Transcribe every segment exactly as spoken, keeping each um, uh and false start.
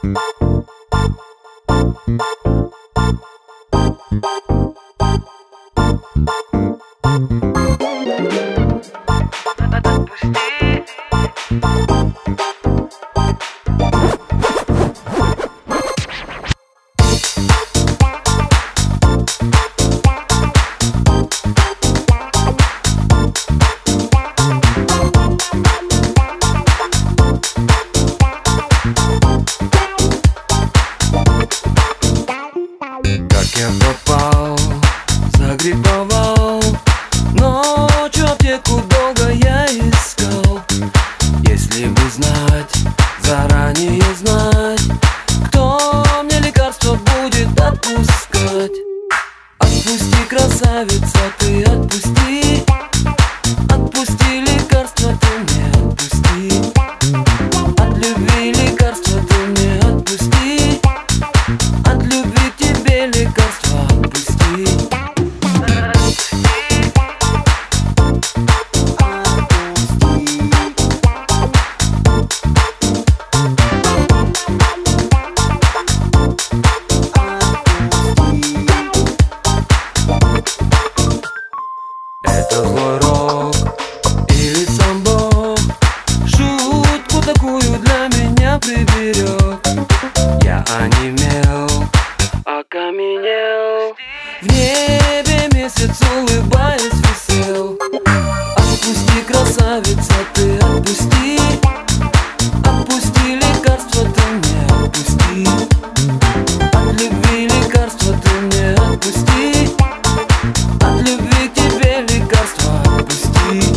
Я попал, загрипповал, ночью аптеку долго я искал. Если бы знать, заранее знать, кто мне лекарство будет отпускать. Отпусти, красавица, ты отпусти. Отпусти лекарство, ты мне отпусти. От любви лекарство ты мне отпусти. От любви к тебе лекарство отпусти. Это злой рок или сам Бог шутку такую для меня приберег. Я онемел, окаменел, в небе месяц, улыбаясь, висел. Отпусти, красавица, ты отпусти. Отпусти лекарство, ты мне отпусти. От любви лекарство ты мне отпусти. От любви к тебе лекарство отпусти.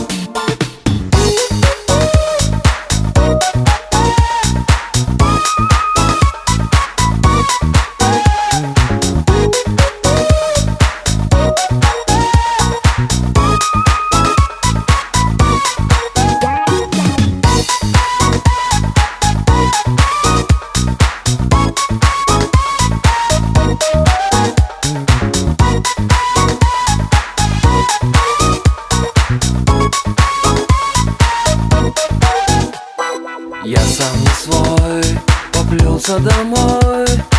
Я сам не свой, поплелся домой.